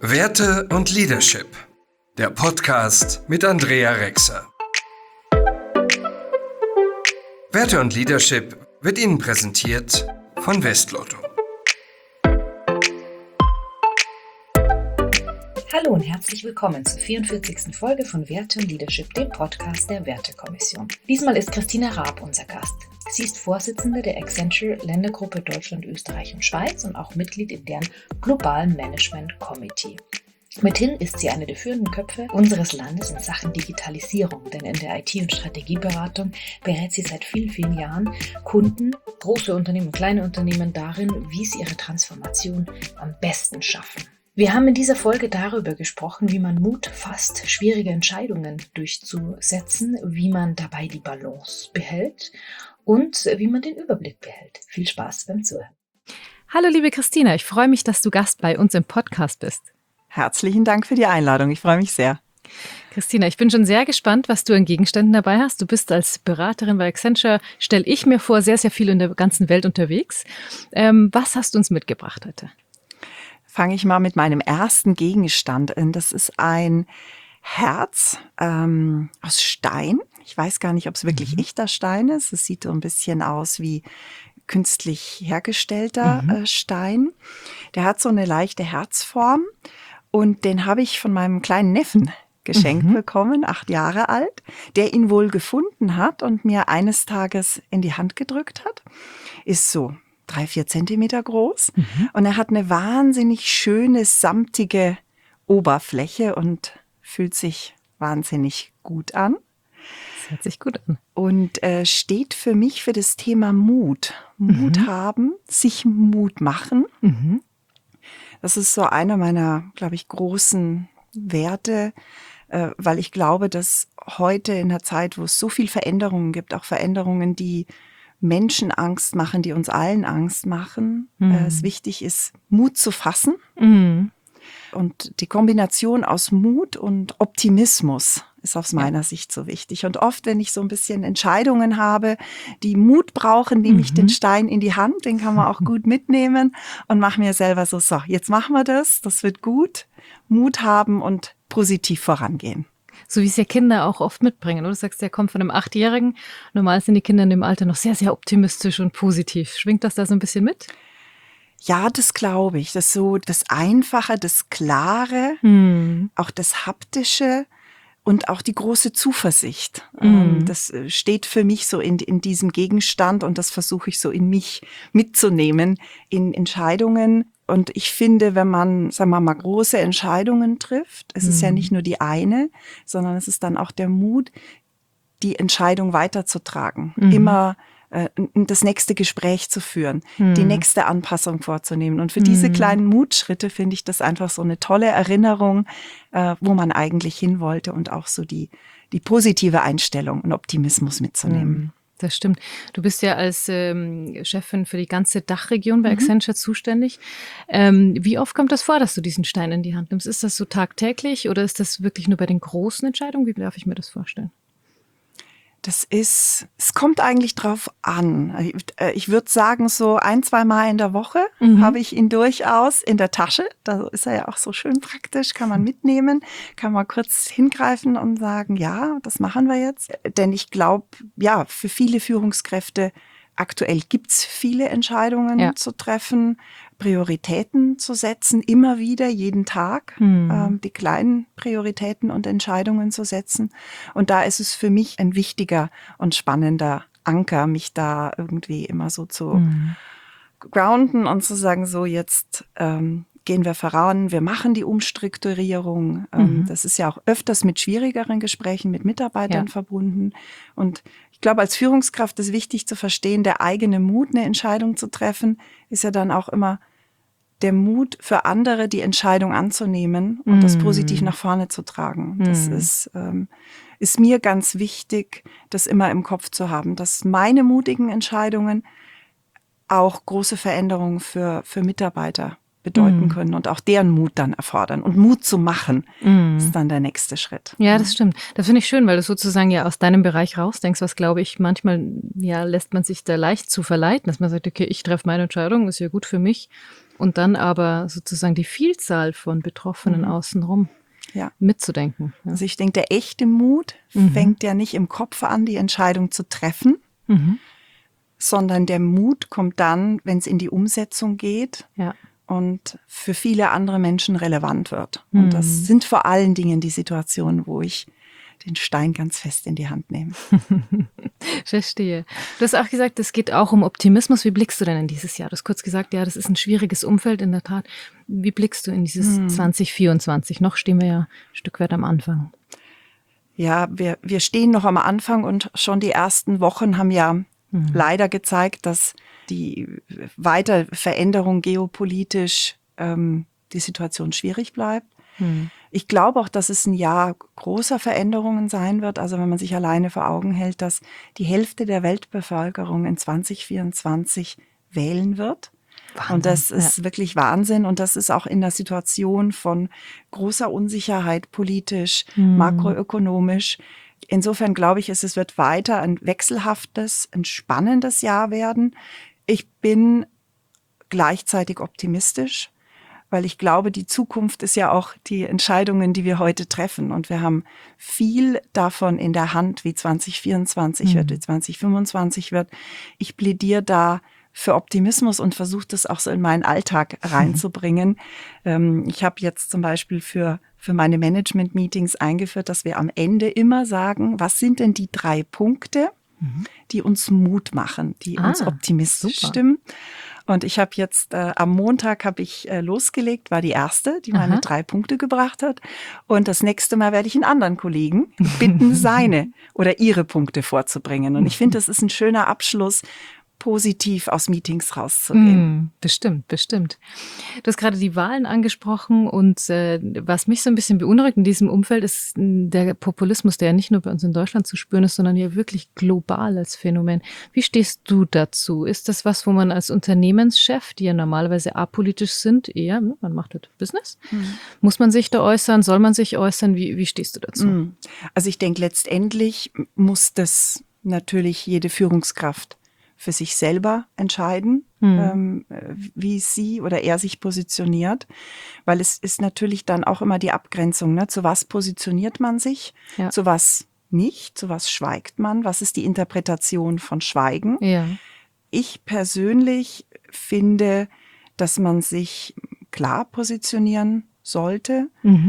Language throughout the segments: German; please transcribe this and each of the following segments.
Werte und Leadership, der Podcast mit Andrea Rexer. Werte und Leadership wird Ihnen präsentiert von Westlotto. Hallo und herzlich willkommen zur 44. Folge von Werte und Leadership, dem Podcast der Wertekommission. Diesmal ist Christina Raab unser Gast. Sie ist Vorsitzende der Accenture Ländergruppe Deutschland, Österreich und Schweiz und auch Mitglied in deren globalen Management Committee. Mithin ist sie eine der führenden Köpfe unseres Landes in Sachen Digitalisierung, denn in der IT- und Strategieberatung berät sie seit vielen, vielen Jahren Kunden, große Unternehmen, kleine Unternehmen darin, wie sie ihre Transformation am besten schaffen. Wir haben in dieser Folge darüber gesprochen, wie man Mut fasst, schwierige Entscheidungen durchzusetzen, wie man dabei die Balance behält und wie man den Überblick behält. Viel Spaß beim Zuhören. Hallo liebe Christina, ich freue mich, dass du Gast bei uns im Podcast bist. Herzlichen Dank für die Einladung, ich freue mich sehr. Christina, ich bin schon sehr gespannt, was du an Gegenständen dabei hast. Du bist als Beraterin bei Accenture, stelle ich mir vor, sehr, sehr viel in der ganzen Welt unterwegs. Was hast du uns mitgebracht heute? Fange ich mal mit meinem ersten Gegenstand an. Das ist ein Herz aus Stein. Ich weiß gar nicht, ob es wirklich echter Stein ist. Es sieht so ein bisschen aus wie künstlich hergestellter Stein. Der hat so eine leichte Herzform und den habe ich von meinem kleinen Neffen geschenkt bekommen, 8 Jahre alt, der ihn wohl gefunden hat und mir eines Tages in die Hand gedrückt hat. Ist so 3-4 Zentimeter groß und er hat eine wahnsinnig schöne, samtige Oberfläche und fühlt sich wahnsinnig gut an. Das hört sich gut an. Und steht für mich für das Thema Mut. Mut haben, sich Mut machen. Das ist so einer meiner, glaube ich, großen Werte, weil ich glaube, dass heute in der Zeit, wo es so viel Veränderungen gibt, auch Veränderungen, die Menschen Angst machen, die uns allen Angst machen, es wichtig ist, Mut zu fassen. Und die Kombination aus Mut und Optimismus ist aus meiner Sicht so wichtig. Und oft, wenn ich so ein bisschen Entscheidungen habe, die Mut brauchen, nehme ich den Stein in die Hand, den kann man auch gut mitnehmen und mache mir selber so, jetzt machen wir das wird gut. Mut haben und positiv vorangehen. So wie es ja Kinder auch oft mitbringen. Du sagst, der kommt von einem 8-Jährigen. Normal sind die Kinder in dem Alter noch sehr, sehr optimistisch und positiv. Schwingt das da so ein bisschen mit? Ja, das glaube ich. Das ist so das Einfache, das Klare, auch das Haptische und auch die große Zuversicht. Das steht für mich so in diesem Gegenstand und das versuche ich so in mich mitzunehmen in Entscheidungen. Und ich finde, wenn man, sagen wir mal, große Entscheidungen trifft, es ist ja nicht nur die eine, sondern es ist dann auch der Mut, die Entscheidung weiterzutragen, immer das nächste Gespräch zu führen, die nächste Anpassung vorzunehmen. Und für diese kleinen Mutschritte finde ich das einfach so eine tolle Erinnerung, wo man eigentlich hin wollte und auch so die positive Einstellung und Optimismus mitzunehmen. Das stimmt. Du bist ja als Chefin für die ganze Dachregion bei Accenture zuständig. Wie oft kommt das vor, dass du diesen Stein in die Hand nimmst? Ist das so tagtäglich oder ist das wirklich nur bei den großen Entscheidungen? Wie darf ich mir das vorstellen? Es kommt eigentlich drauf an. Ich würde sagen, so 1-2 Mal in der Woche habe ich ihn durchaus in der Tasche. Da ist er ja auch so schön praktisch, kann man mitnehmen, kann man kurz hingreifen und sagen, ja, das machen wir jetzt. Denn ich glaube, ja, für viele Führungskräfte aktuell gibt's viele Entscheidungen zu treffen, Prioritäten zu setzen, immer wieder, jeden Tag, die kleinen Prioritäten und Entscheidungen zu setzen. Und da ist es für mich ein wichtiger und spannender Anker, mich da irgendwie immer so zu grounden und zu sagen, so jetzt gehen wir voran, wir machen die Umstrukturierung. Das ist ja auch öfters mit schwierigeren Gesprächen mit Mitarbeitern verbunden. Und ich glaube, als Führungskraft ist wichtig zu verstehen, der eigene Mut, eine Entscheidung zu treffen, ist ja dann auch immer der Mut für andere, die Entscheidung anzunehmen und das positiv nach vorne zu tragen. Das ist mir ganz wichtig, das immer im Kopf zu haben, dass meine mutigen Entscheidungen auch große Veränderungen für Mitarbeiter bedeuten können und auch deren Mut dann erfordern. Und Mut zu machen ist dann der nächste Schritt. Ja, das stimmt. Das finde ich schön, weil du sozusagen ja aus deinem Bereich rausdenkst, was, glaube ich, manchmal lässt man sich da leicht zu verleiten, dass man sagt, okay, ich treffe meine Entscheidung, ist ja gut für mich. Und dann aber sozusagen die Vielzahl von Betroffenen außenrum mitzudenken. Ja. Also ich denke, der echte Mut fängt ja nicht im Kopf an, die Entscheidung zu treffen, sondern der Mut kommt dann, wenn es in die Umsetzung geht. Ja. Und für viele andere Menschen relevant wird. Und das sind vor allen Dingen die Situationen, wo ich den Stein ganz fest in die Hand nehme. Verstehe. Du hast auch gesagt, es geht auch um Optimismus. Wie blickst du denn in dieses Jahr? Du hast kurz gesagt, ja, das ist ein schwieriges Umfeld in der Tat. Wie blickst du in dieses 2024? Noch stehen wir ja ein Stück weit am Anfang. Ja, wir stehen noch am Anfang und schon die ersten Wochen haben ja leider gezeigt, dass die weiter Veränderung geopolitisch die Situation schwierig bleibt. Ich glaube auch, dass es ein Jahr großer Veränderungen sein wird. Also wenn man sich alleine vor Augen hält, dass die Hälfte der Weltbevölkerung in 2024 wählen wird. Wahnsinn, und das ist wirklich Wahnsinn. Und das ist auch in der Situation von großer Unsicherheit, politisch, makroökonomisch. Insofern glaube ich, es wird weiter ein wechselhaftes, ein spannendes Jahr werden. Ich bin gleichzeitig optimistisch, weil ich glaube, die Zukunft ist ja auch die Entscheidungen, die wir heute treffen. Und wir haben viel davon in der Hand, wie 2024 wird, wie 2025 wird. Ich plädiere da für Optimismus und versuche das auch so in meinen Alltag reinzubringen. Ich habe jetzt zum Beispiel für meine Management-Meetings eingeführt, dass wir am Ende immer sagen, was sind denn die 3 Punkte, die uns Mut machen, die uns optimistisch stimmen. Und ich habe jetzt am Montag losgelegt, war die erste, die meine 3 Punkte gebracht hat. Und das nächste Mal werde ich einen anderen Kollegen bitten, seine oder ihre Punkte vorzubringen. Und ich finde, das ist ein schöner Abschluss, positiv aus Meetings rauszugehen. Bestimmt. Du hast gerade die Wahlen angesprochen und was mich so ein bisschen beunruhigt in diesem Umfeld ist der Populismus, der ja nicht nur bei uns in Deutschland zu spüren ist, sondern ja wirklich global als Phänomen. Wie stehst du dazu? Ist das was, wo man als Unternehmenschef, die ja normalerweise apolitisch sind, eher, man macht das Business, muss man sich da äußern, soll man sich äußern? Wie stehst du dazu? Also ich denke, letztendlich muss das natürlich jede Führungskraft für sich selber entscheiden, wie sie oder er sich positioniert. Weil es ist natürlich dann auch immer die Abgrenzung, ne? Zu was positioniert man sich, zu was nicht, zu was schweigt man, was ist die Interpretation von Schweigen. Ja. Ich persönlich finde, dass man sich klar positionieren sollte.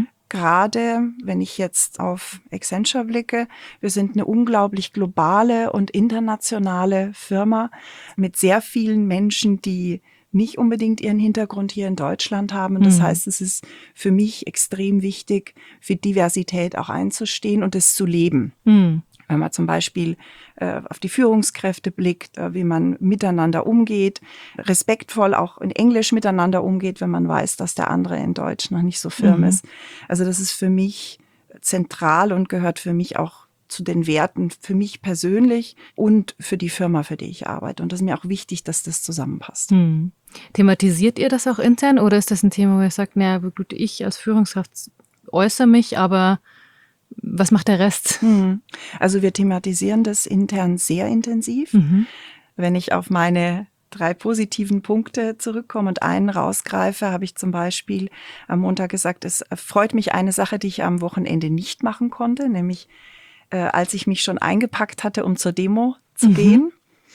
Gerade wenn ich jetzt auf Accenture blicke, wir sind eine unglaublich globale und internationale Firma mit sehr vielen Menschen, die nicht unbedingt ihren Hintergrund hier in Deutschland haben. Und das heißt, es ist für mich extrem wichtig, für Diversität auch einzustehen und es zu leben. Wenn man zum Beispiel auf die Führungskräfte blickt, wie man miteinander umgeht, respektvoll auch in Englisch miteinander umgeht, wenn man weiß, dass der andere in Deutsch noch nicht so firm ist. Also das ist für mich zentral und gehört für mich auch zu den Werten, für mich persönlich und für die Firma, für die ich arbeite. Und das ist mir auch wichtig, dass das zusammenpasst. Thematisiert ihr das auch intern oder ist das ein Thema, wo ihr sagt, naja, gut, ich als Führungskraft äußere mich, aber was macht der Rest? Also wir thematisieren das intern sehr intensiv. Wenn ich auf meine 3 positiven Punkte zurückkomme und einen rausgreife, habe ich zum Beispiel am Montag gesagt, es freut mich eine Sache, die ich am Wochenende nicht machen konnte, nämlich als ich mich schon eingepackt hatte, um zur Demo zu gehen,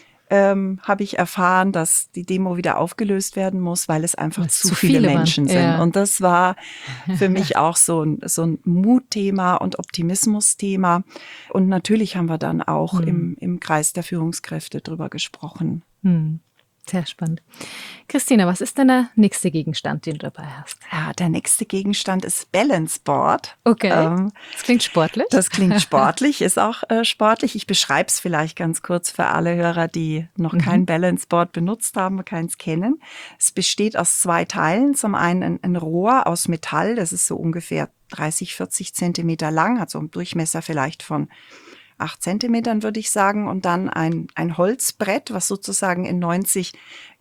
habe ich erfahren, dass die Demo wieder aufgelöst werden muss, weil es einfach zu viele Menschen sind. Ja. Und das war für mich auch so ein Mutthema und Optimismusthema. Und natürlich haben wir dann auch im Kreis der Führungskräfte drüber gesprochen. Sehr spannend. Christina, was ist denn der nächste Gegenstand, den du dabei hast? Ja, der nächste Gegenstand ist Balance Board. Okay, das klingt sportlich. Das klingt sportlich, ist auch sportlich. Ich beschreibe es vielleicht ganz kurz für alle Hörer, die noch kein Balance Board benutzt haben, keins kennen. Es besteht aus 2 Teilen. Zum einen ein Rohr aus Metall, das ist so ungefähr 30, 40 Zentimeter lang, hat so einen Durchmesser vielleicht von 8 Zentimetern, würde ich sagen. Und dann ein Holzbrett, was sozusagen in 90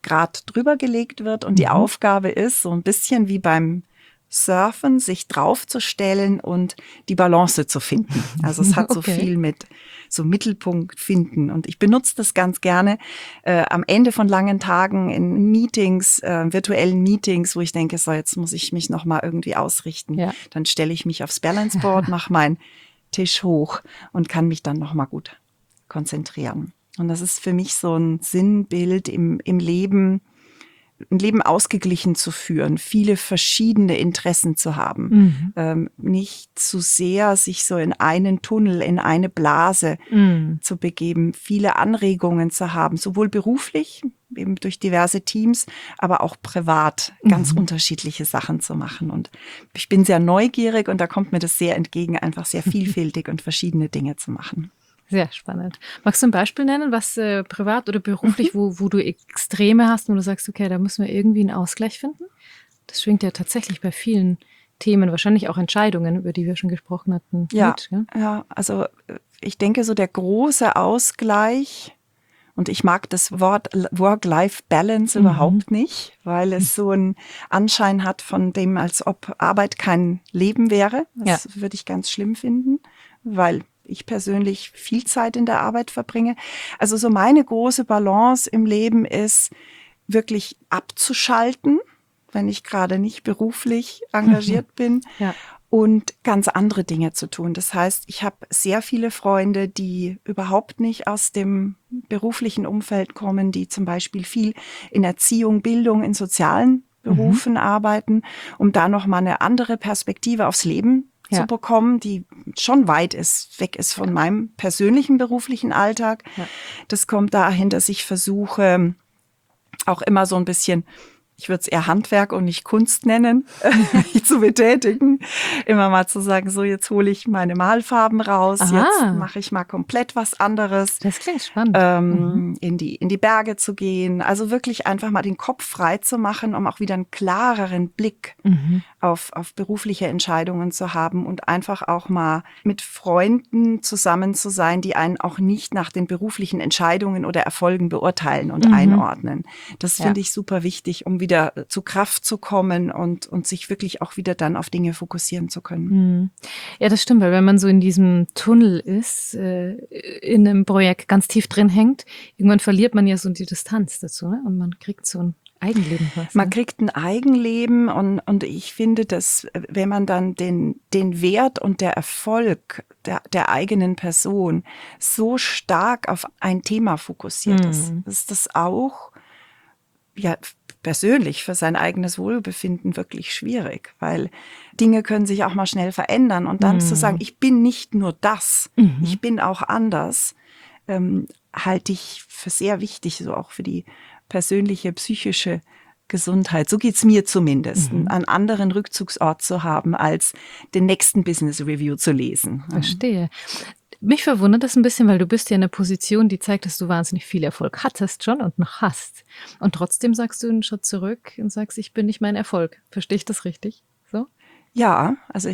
gerade drüber gelegt wird und die Aufgabe ist, so ein bisschen wie beim Surfen, sich draufzustellen und die Balance zu finden. Also es hat so viel mit so Mittelpunkt finden. Und ich benutze das ganz gerne am Ende von langen Tagen in Meetings, virtuellen Meetings, wo ich denke, so jetzt muss ich mich nochmal irgendwie ausrichten. Ja. Dann stelle ich mich aufs Balance Board, mache meinen Tisch hoch und kann mich dann nochmal gut konzentrieren. Und das ist für mich so ein Sinnbild im Leben, ein Leben ausgeglichen zu führen, viele verschiedene Interessen zu haben, nicht zu sehr sich so in einen Tunnel, in eine Blase zu begeben, viele Anregungen zu haben, sowohl beruflich, eben durch diverse Teams, aber auch privat ganz unterschiedliche Sachen zu machen. Und ich bin sehr neugierig und da kommt mir das sehr entgegen, einfach sehr vielfältig und verschiedene Dinge zu machen. Sehr spannend. Magst du ein Beispiel nennen, was privat oder beruflich, wo du Extreme hast, wo du sagst, okay, da müssen wir irgendwie einen Ausgleich finden? Das schwingt ja tatsächlich bei vielen Themen, wahrscheinlich auch Entscheidungen, über die wir schon gesprochen hatten. Ja, also ich denke so der große Ausgleich, und ich mag das Wort Work-Life-Balance überhaupt nicht, weil es so einen Anschein hat von dem, als ob Arbeit kein Leben wäre. Das würde ich ganz schlimm finden, weil ich persönlich viel Zeit in der Arbeit verbringe. Also so meine große Balance im Leben ist, wirklich abzuschalten, wenn ich gerade nicht beruflich engagiert bin und ganz andere Dinge zu tun. Das heißt, ich habe sehr viele Freunde, die überhaupt nicht aus dem beruflichen Umfeld kommen, die zum Beispiel viel in Erziehung, Bildung, in sozialen Berufen arbeiten, um da nochmal eine andere Perspektive aufs Leben zu bekommen, die schon weg ist von meinem persönlichen beruflichen Alltag. Ja. Das kommt dahin, dass ich versuche, auch immer so ein bisschen, ich würde es eher Handwerk und nicht Kunst nennen, zu betätigen. Immer mal zu sagen, so jetzt hole ich meine Malfarben raus, jetzt mache ich mal komplett was anderes. Das klingt spannend. In die Berge zu gehen, also wirklich einfach mal den Kopf frei zu machen, um auch wieder einen klareren Blick auf berufliche Entscheidungen zu haben und einfach auch mal mit Freunden zusammen zu sein, die einen auch nicht nach den beruflichen Entscheidungen oder Erfolgen beurteilen und einordnen. Das finde ich super wichtig, um wieder zu Kraft zu kommen und sich wirklich auch wieder dann auf Dinge fokussieren zu können. Ja, das stimmt, weil wenn man so in diesem Tunnel ist, in einem Projekt ganz tief drin hängt, irgendwann verliert man ja so die Distanz dazu, ne? Und man kriegt so ein Eigenleben. Man kriegt ein Eigenleben und ich finde, dass wenn man dann den Wert und der Erfolg der eigenen Person so stark auf ein Thema fokussiert ist das auch persönlich für sein eigenes Wohlbefinden wirklich schwierig, weil Dinge können sich auch mal schnell verändern und dann zu sagen, ich bin nicht nur das, ich bin auch anders, halte ich für sehr wichtig, so auch für die persönliche, psychische Gesundheit. So geht's mir zumindest, einen anderen Rückzugsort zu haben, als den nächsten Business Review zu lesen. Verstehe. Mich verwundert das ein bisschen, weil du bist ja in einer Position, die zeigt, dass du wahnsinnig viel Erfolg hattest schon und noch hast. Und trotzdem sagst du einen Schritt zurück und sagst, ich bin nicht mein Erfolg. Verstehe ich das richtig? So? Ja, also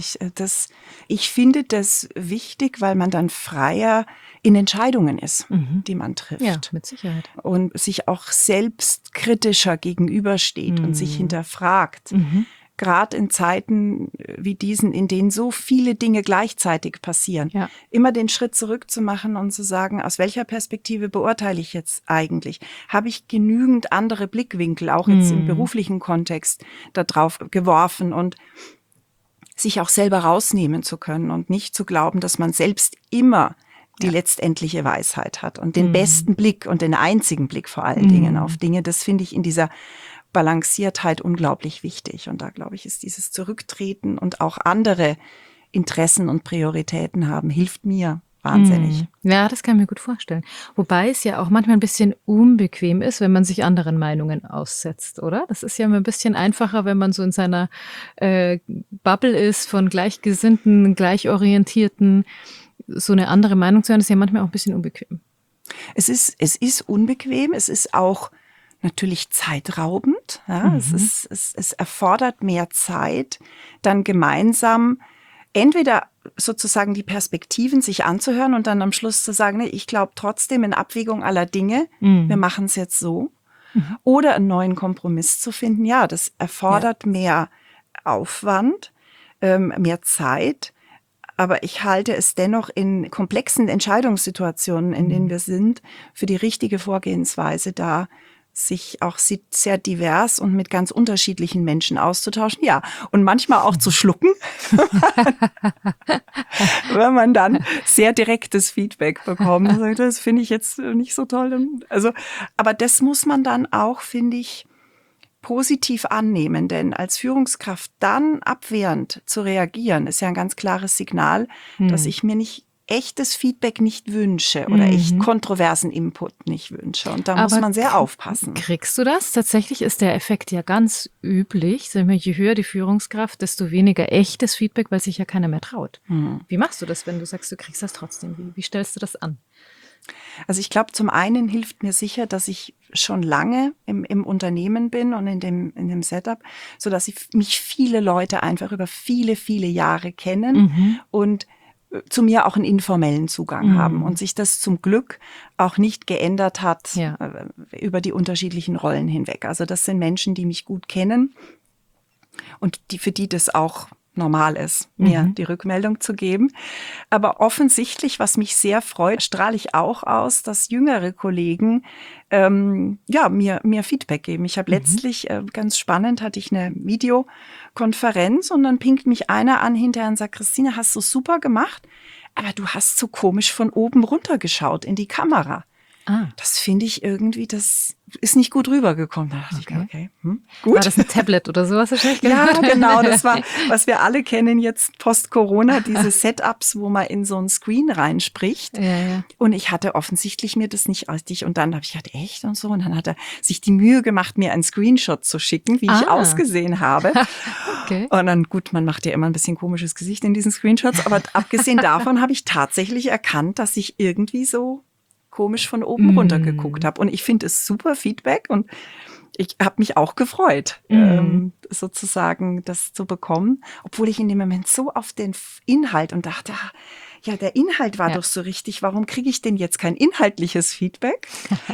ich finde das wichtig, weil man dann freier in Entscheidungen ist, die man trifft. Ja, mit Sicherheit. Und sich auch selbst kritischer gegenübersteht und sich hinterfragt. Gerade in Zeiten wie diesen, in denen so viele Dinge gleichzeitig passieren, immer den Schritt zurück zu machen und zu sagen, aus welcher Perspektive beurteile ich jetzt eigentlich? Habe ich genügend andere Blickwinkel, auch jetzt im beruflichen Kontext, da drauf geworfen und sich auch selber rausnehmen zu können und nicht zu glauben, dass man selbst immer die letztendliche Weisheit hat und den besten Blick und den einzigen Blick vor allen Dingen auf Dinge. Das finde ich in dieser Balanciertheit unglaublich wichtig. Und da, glaube ich, ist dieses Zurücktreten und auch andere Interessen und Prioritäten haben, hilft mir wahnsinnig. Ja, das kann ich mir gut vorstellen. Wobei es ja auch manchmal ein bisschen unbequem ist, wenn man sich anderen Meinungen aussetzt, oder? Das ist ja immer ein bisschen einfacher, wenn man so in seiner Bubble ist von Gleichgesinnten, Gleichorientierten. So eine andere Meinung zu hören, ist ja manchmal auch ein bisschen unbequem. Es ist unbequem, es ist auch natürlich zeitraubend. Ja? Es erfordert mehr Zeit, dann gemeinsam entweder sozusagen die Perspektiven sich anzuhören und dann am Schluss zu sagen, nee, ich glaube trotzdem in Abwägung aller Dinge, wir machen es jetzt so. oder einen neuen Kompromiss zu finden. Ja, das erfordert mehr Aufwand, mehr Zeit. Aber ich halte es dennoch in komplexen Entscheidungssituationen, in denen wir sind, für die richtige Vorgehensweise da, sich auch sehr divers und mit ganz unterschiedlichen Menschen auszutauschen. Ja, und manchmal auch zu schlucken, wenn man dann sehr direktes Feedback bekommt. Das finde ich jetzt nicht so toll. Also, aber das muss man dann auch, finde ich, positiv annehmen, denn als Führungskraft dann abwehrend zu reagieren, ist ja ein ganz klares Signal, dass ich mir nicht echtes Feedback nicht wünsche oder echt kontroversen Input nicht wünsche. Und da muss man sehr aufpassen. Kriegst du das? Tatsächlich ist der Effekt ja ganz üblich. Je höher die Führungskraft, desto weniger echtes Feedback, weil sich ja keiner mehr traut. Wie machst du das, wenn du sagst, du kriegst das trotzdem? Wie stellst du das an? Also ich glaube, zum einen hilft mir sicher, dass ich schon lange im Unternehmen bin und in dem Setup, so dass mich viele Leute einfach über viele, viele Jahre kennen und zu mir auch einen informellen Zugang haben und sich das zum Glück auch nicht geändert hat über die unterschiedlichen Rollen hinweg. Also das sind Menschen, die mich gut kennen und für die das auch normal ist, mir die Rückmeldung zu geben. Aber offensichtlich, was mich sehr freut, strahle ich auch aus, dass jüngere Kollegen mir Feedback geben. Ich habe letztlich, ganz spannend, hatte ich eine Videokonferenz und dann pinkt mich einer an hinterher und sagt, Christine, hast du super gemacht, aber du hast so komisch von oben runter geschaut in die Kamera. Das finde ich irgendwie, das ist nicht gut rübergekommen. Da dachte ich mir, okay, gut. War das ein Tablet oder sowas wahrscheinlich? Ja, genau. Das war, was wir alle kennen jetzt post-Corona, diese Setups, wo man in so ein Screen reinspricht. Ja. Und ich hatte offensichtlich mir das nicht richtig. Und dann habe ich gedacht, echt und so. Und dann hat er sich die Mühe gemacht, mir einen Screenshot zu schicken, wie ich ausgesehen habe. Okay. Und dann, gut, man macht ja immer ein bisschen komisches Gesicht in diesen Screenshots. Aber abgesehen davon habe ich tatsächlich erkannt, dass ich irgendwie so komisch von oben runter geguckt habe. Und ich finde es super Feedback und ich habe mich auch gefreut, sozusagen das zu bekommen, obwohl ich in dem Moment so auf den Inhalt und dachte, ja, der Inhalt war doch so richtig, warum kriege ich denn jetzt kein inhaltliches Feedback?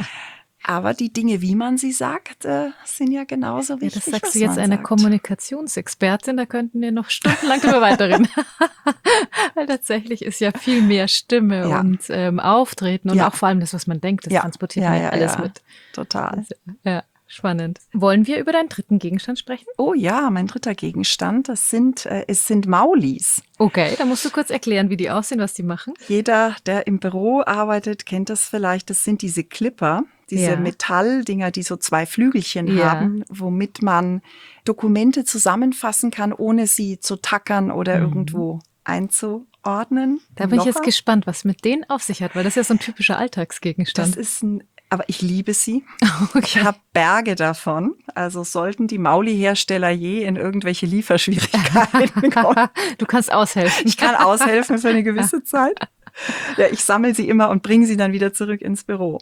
Aber die Dinge, wie man sie sagt, sind ja genauso wichtig. Das sagst du jetzt eine Kommunikationsexpertin, da könnten wir noch stundenlang drüber weiterreden. Weil tatsächlich ist ja viel mehr Stimme und Auftreten und auch vor allem das, was man denkt, das transportiert man ja alles mit. Total. Ja, spannend. Wollen wir über deinen dritten Gegenstand sprechen? Oh ja, mein dritter Gegenstand, es sind Maulis. Okay, da musst du kurz erklären, wie die aussehen, was die machen. Jeder, der im Büro arbeitet, kennt das vielleicht. Das sind diese Clipper, diese Metalldinger, die so zwei Flügelchen haben, womit man Dokumente zusammenfassen kann, ohne sie zu tackern oder irgendwo einzuordnen. Da bin ich jetzt gespannt, was mit denen auf sich hat, weil das ist ja so ein typischer Alltagsgegenstand. Aber ich liebe sie. Okay. Ich habe Berge davon. Also sollten die Mauli-Hersteller je in irgendwelche Lieferschwierigkeiten kommen. Du kannst aushelfen. Ich kann aushelfen für eine gewisse Zeit. Ja, ich sammle sie immer und bringe sie dann wieder zurück ins Büro.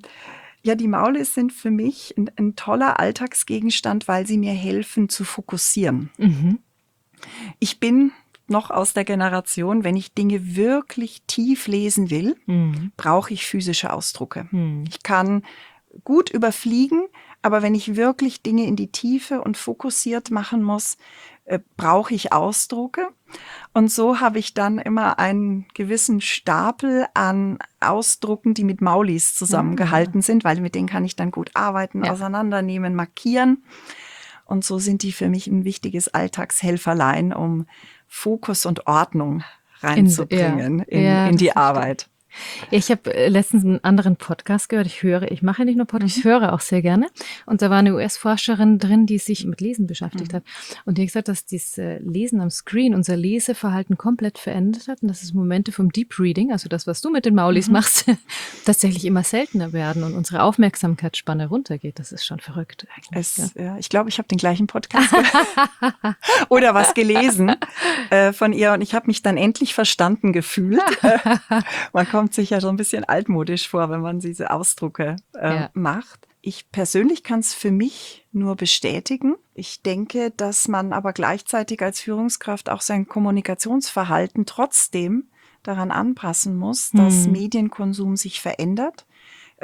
Die Maulis sind für mich ein toller Alltagsgegenstand, weil sie mir helfen zu fokussieren. Ich bin noch aus der Generation, wenn ich Dinge wirklich tief lesen will, brauche ich physische Ausdrucke. Ich kann gut überfliegen, aber wenn ich wirklich Dinge in die Tiefe und fokussiert machen muss, brauche ich Ausdrucke. Und so habe ich dann immer einen gewissen Stapel an Ausdrucken, die mit Maulis zusammengehalten sind, weil mit denen kann ich dann gut arbeiten, auseinandernehmen, markieren. Und so sind die für mich ein wichtiges Alltagshelferlein, um Fokus und Ordnung reinzubringen in die Arbeit. Ich habe letztens einen anderen Podcast gehört. Ich mache nicht nur Podcasts, ich höre auch sehr gerne. Und da war eine US-Forscherin drin, die sich mit Lesen beschäftigt hat. Und die hat gesagt, dass dieses Lesen am Screen unser Leseverhalten komplett verändert hat und dass es Momente vom Deep Reading, also das, was du mit den Maulis machst, tatsächlich immer seltener werden und unsere Aufmerksamkeitsspanne runtergeht. Das ist schon verrückt eigentlich. Ich glaube, ich habe den gleichen Podcast oder was gelesen von ihr und ich habe mich dann endlich verstanden gefühlt. Man kommt sich ja so ein bisschen altmodisch vor, wenn man diese Ausdrucke macht. Ich persönlich kann es für mich nur bestätigen. Ich denke, dass man aber gleichzeitig als Führungskraft auch sein Kommunikationsverhalten trotzdem daran anpassen muss, dass Medienkonsum sich verändert.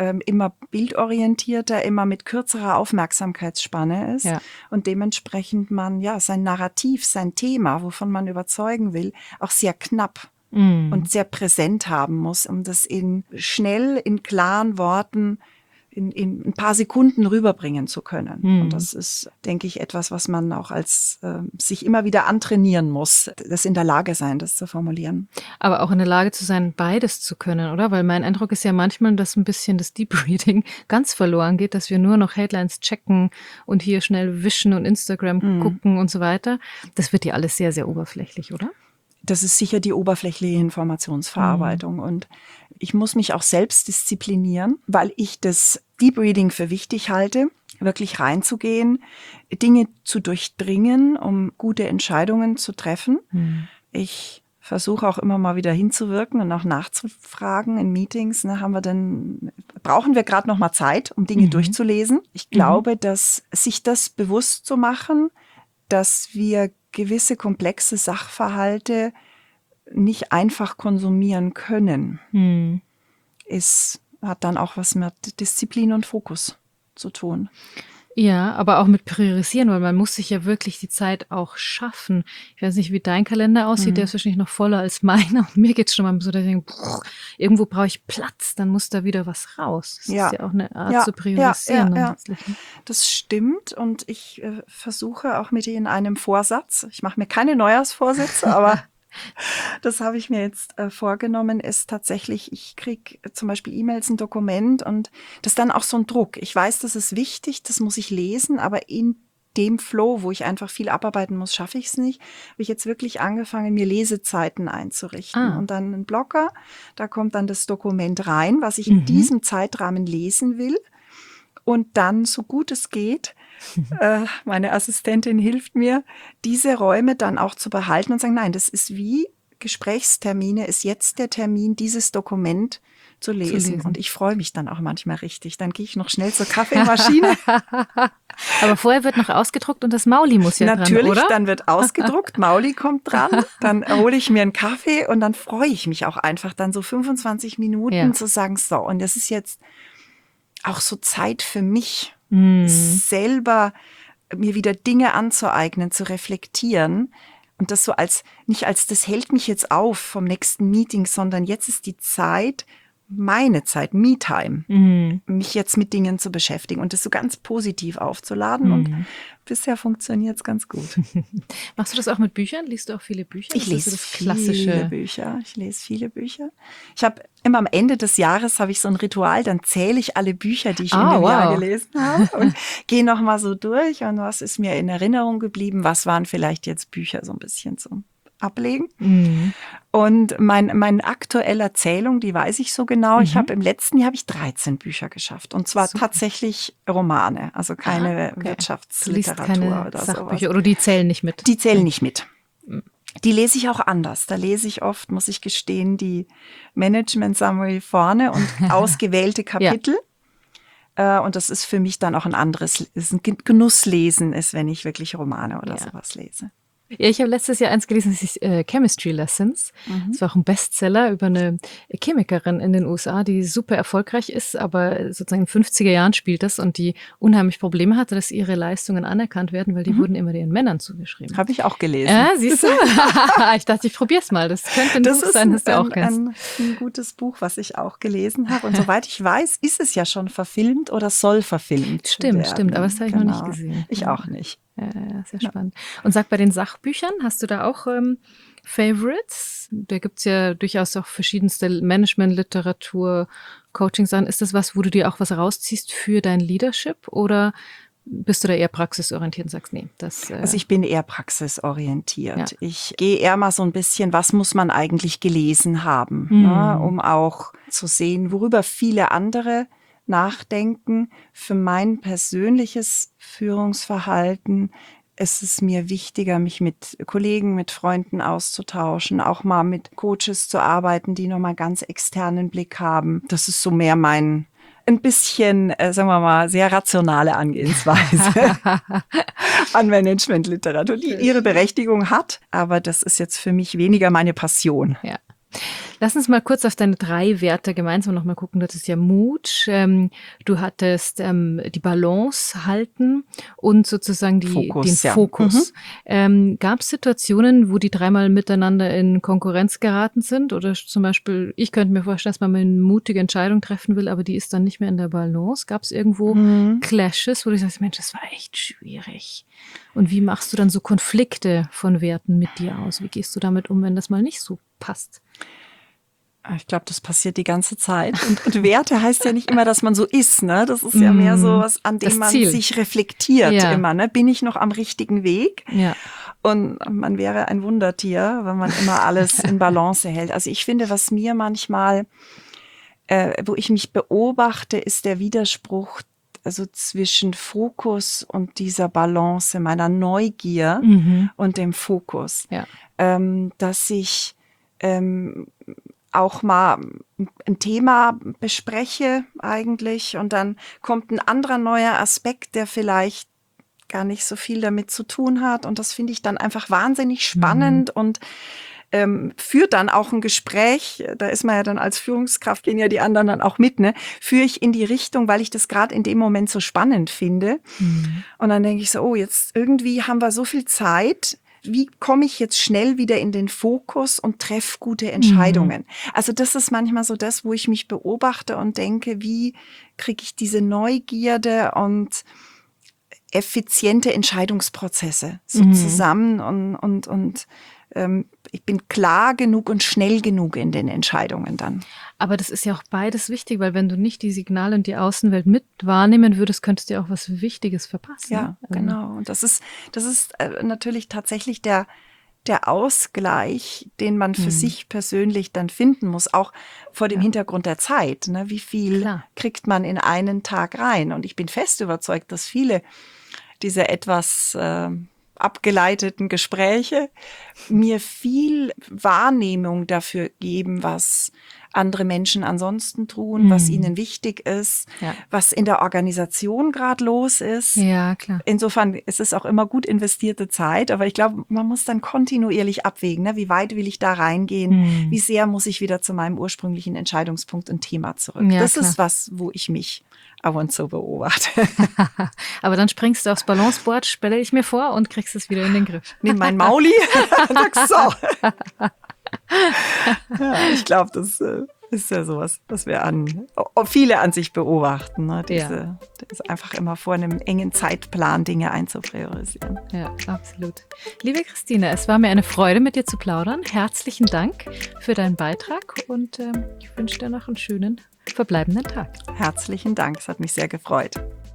immer bildorientierter, immer mit kürzerer Aufmerksamkeitsspanne ist und dementsprechend man sein Narrativ, sein Thema, wovon man überzeugen will, auch sehr knapp und sehr präsent haben muss, um das schnell in klaren Worten in ein paar Sekunden rüberbringen zu können. Und das ist, denke ich, etwas, was man auch als sich immer wieder antrainieren muss, das in der Lage sein, das zu formulieren. Aber auch in der Lage zu sein, beides zu können, oder? Weil mein Eindruck ist ja manchmal, dass ein bisschen das Deep Reading ganz verloren geht, dass wir nur noch Headlines checken und hier schnell wischen und Instagram gucken und so weiter. Das wird ja alles sehr, sehr oberflächlich, oder? Das ist sicher die oberflächliche Informationsverarbeitung. Und ich muss mich auch selbst disziplinieren, weil ich das Deep Reading für wichtig halte, wirklich reinzugehen, Dinge zu durchdringen, um gute Entscheidungen zu treffen. Ich versuche auch immer mal wieder hinzuwirken und auch nachzufragen in Meetings. Brauchen wir gerade noch mal Zeit, um Dinge durchzulesen? Ich glaube, dass sich das bewusst zu machen, dass wir gewisse komplexe Sachverhalte nicht einfach konsumieren können, hat dann auch was mit Disziplin und Fokus zu tun. Ja, aber auch mit Priorisieren, weil man muss sich ja wirklich die Zeit auch schaffen. Ich weiß nicht, wie dein Kalender aussieht, der ist wahrscheinlich noch voller als meiner. Und mir geht's schon mal so, dass ich denke, irgendwo brauche ich Platz, dann muss da wieder was raus. Das ist ja auch eine Art zu priorisieren. Ja. Das stimmt und ich versuche auch mit in einem Vorsatz, ich mache mir keine Neujahrsvorsätze, aber das habe ich mir jetzt vorgenommen, ist tatsächlich, ich kriege zum Beispiel E-Mails, ein Dokument und das ist dann auch so ein Druck. Ich weiß, das ist wichtig, das muss ich lesen, aber in dem Flow, wo ich einfach viel abarbeiten muss, schaffe ich es nicht. Habe ich jetzt wirklich angefangen, mir Lesezeiten einzurichten. Und dann ein Blocker, da kommt dann das Dokument rein, was ich in diesem Zeitrahmen lesen will. Und dann, so gut es geht, meine Assistentin hilft mir, diese Räume dann auch zu behalten und sagen, nein, das ist wie Gesprächstermine, ist jetzt der Termin, dieses Dokument zu lesen. Und ich freue mich dann auch manchmal richtig. Dann gehe ich noch schnell zur Kaffeemaschine. Aber vorher wird noch ausgedruckt und das Mauli muss ja natürlich, dran, oder? Dann wird ausgedruckt, Mauli kommt dran, dann hole ich mir einen Kaffee und dann freue ich mich auch einfach, dann so 25 Minuten zu sagen, so, und das ist jetzt auch so Zeit für mich, selber mir wieder Dinge anzueignen, zu reflektieren und das so nicht als das hält mich jetzt auf vom nächsten Meeting, sondern jetzt ist die Zeit, meine Zeit, Me-Time, mich jetzt mit Dingen zu beschäftigen und das so ganz positiv aufzuladen und bisher funktioniert es ganz gut. Machst du das auch mit Büchern? Liest du auch viele Bücher? Ich lese viele Bücher. Ich habe immer am Ende des Jahres habe ich so ein Ritual, dann zähle ich alle Bücher, die ich in dem Jahr gelesen habe und gehe nochmal so durch und was ist mir in Erinnerung geblieben, was waren vielleicht jetzt Bücher so ein bisschen zum Ablegen. Und meine aktuelle Zählung, die weiß ich so genau. Ich habe im letzten Jahr 13 Bücher geschafft. Und zwar tatsächlich Romane, also keine Wirtschaftsliteratur keine oder Sachbücher. sowas. Oder die zählen nicht mit? Die zählen nicht mit. Die lese ich auch anders. Da lese ich oft, muss ich gestehen, die Management Summary vorne und ausgewählte Kapitel. Und das ist für mich dann auch ein Genusslesen ist, wenn ich wirklich Romane oder sowas lese. Ja, ich habe letztes Jahr eins gelesen, das ist Chemistry Lessons. Das war auch ein Bestseller über eine Chemikerin in den USA, die super erfolgreich ist, aber sozusagen in den 50er Jahren spielt das und die unheimlich Probleme hatte, dass ihre Leistungen anerkannt werden, weil die wurden immer ihren Männern zugeschrieben. Habe ich auch gelesen. Ja, siehst du? Ich dachte, ich probiere es mal. Das könnte ein Buch sein, das du auch kennst. Das ist ein gutes Buch, was ich auch gelesen habe. Und soweit ich weiß, ist es ja schon verfilmt oder soll verfilmt werden. Stimmt, aber das habe ich noch nicht gesehen. Ich auch nicht. Ja, sehr spannend. Und sag, bei den Sachbüchern, hast du da auch Favorites? Da gibt's ja durchaus auch verschiedenste Management-Literatur, Coaching-Sachen. Ist das was, wo du dir auch was rausziehst für dein Leadership oder bist du da eher praxisorientiert und sagst, nee, das... Also ich bin eher praxisorientiert. Ja. Ich gehe eher mal so ein bisschen, was muss man eigentlich gelesen haben, ne, um auch zu sehen, worüber viele andere nachdenken. Für mein persönliches Führungsverhalten ist es mir wichtiger, mich mit Kollegen, mit Freunden auszutauschen, auch mal mit Coaches zu arbeiten, die nochmal ganz externen Blick haben. Das ist so mehr ein bisschen, sagen wir mal, sehr rationale Angehensweise an Managementliteratur, die ihre Berechtigung hat. Aber das ist jetzt für mich weniger meine Passion. Ja. Lass uns mal kurz auf deine 3 Werte gemeinsam nochmal gucken. Du hattest ja Mut, du hattest die Balance halten und sozusagen den Fokus. Gab es Situationen, wo die 3 mal miteinander in Konkurrenz geraten sind? Oder zum Beispiel, ich könnte mir vorstellen, dass man mal eine mutige Entscheidung treffen will, aber die ist dann nicht mehr in der Balance. Gab es irgendwo Clashes, wo du sagst, Mensch, das war echt schwierig. Und wie machst du dann so Konflikte von Werten mit dir aus? Wie gehst du damit um, wenn das mal nicht so passt? Ich glaube, das passiert die ganze Zeit. Und Werte heißt ja nicht immer, dass man so ist, ne? Das ist ja mehr so was, an dem man sich reflektiert immer, ne? Bin ich noch am richtigen Weg? Ja. Und man wäre ein Wundertier, wenn man immer alles in Balance hält. Also ich finde, was mir manchmal, wo ich mich beobachte, ist der Widerspruch also zwischen Fokus und dieser Balance, meiner Neugier und dem Fokus. Ja. Dass ich auch mal ein Thema bespreche eigentlich und dann kommt ein anderer neuer Aspekt, der vielleicht gar nicht so viel damit zu tun hat und das finde ich dann einfach wahnsinnig spannend und führt dann auch ein Gespräch, da ist man ja dann als Führungskraft, gehen ja die anderen dann auch mit, ne, führe ich in die Richtung, weil ich das gerade in dem Moment so spannend finde. Und dann denke ich so, oh, jetzt irgendwie haben wir so viel Zeit, wie komme ich jetzt schnell wieder in den Fokus und treffe gute Entscheidungen? Also das ist manchmal so das, wo ich mich beobachte und denke, wie kriege ich diese Neugierde und effiziente Entscheidungsprozesse so zusammen und ich bin klar genug und schnell genug in den Entscheidungen dann. Aber das ist ja auch beides wichtig, weil wenn du nicht die Signale und die Außenwelt mit wahrnehmen würdest, könntest du ja auch was Wichtiges verpassen. Ja, genau. Und das ist natürlich tatsächlich der Ausgleich, den man für sich persönlich dann finden muss, auch vor dem Hintergrund der Zeit. Ne? Wie viel kriegt man in einen Tag rein? Und ich bin fest überzeugt, dass viele diese etwas abgeleiteten Gespräche mir viel Wahrnehmung dafür geben, was andere Menschen ansonsten tun, was ihnen wichtig ist, was in der Organisation gerade los ist. Ja, klar. Insofern ist es auch immer gut investierte Zeit, aber ich glaube, man muss dann kontinuierlich abwägen, ne? Wie weit will ich da reingehen, wie sehr muss ich wieder zu meinem ursprünglichen Entscheidungspunkt und Thema zurück. Ja, das klar. ist was, wo ich mich ab und zu beobachte. Aber dann springst du aufs Balanceboard, stelle ich mir vor, und kriegst es wieder in den Griff. Nimm mein Mauli und sagst so. Ja, ich glaube, das ist ja sowas, was wir viele an sich beobachten. Ne? Das ist einfach immer vor einem engen Zeitplan Dinge einzupriorisieren. Ja, absolut. Liebe Christine, es war mir eine Freude, mit dir zu plaudern. Herzlichen Dank für deinen Beitrag und ich wünsche dir noch einen schönen verbleibenden Tag. Herzlichen Dank, es hat mich sehr gefreut.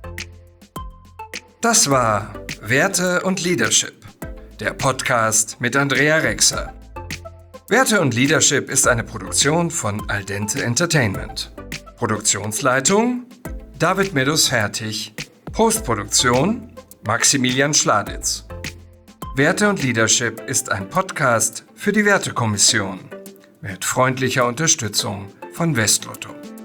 Das war Werte und Leadership, der Podcast mit Andrea Rexer. Werte und Leadership ist eine Produktion von Al Dente Entertainment. Produktionsleitung David Meadows-Fertig. Postproduktion Maximilian Schladitz. Werte und Leadership ist ein Podcast für die Wertekommission mit freundlicher Unterstützung von Westlotto.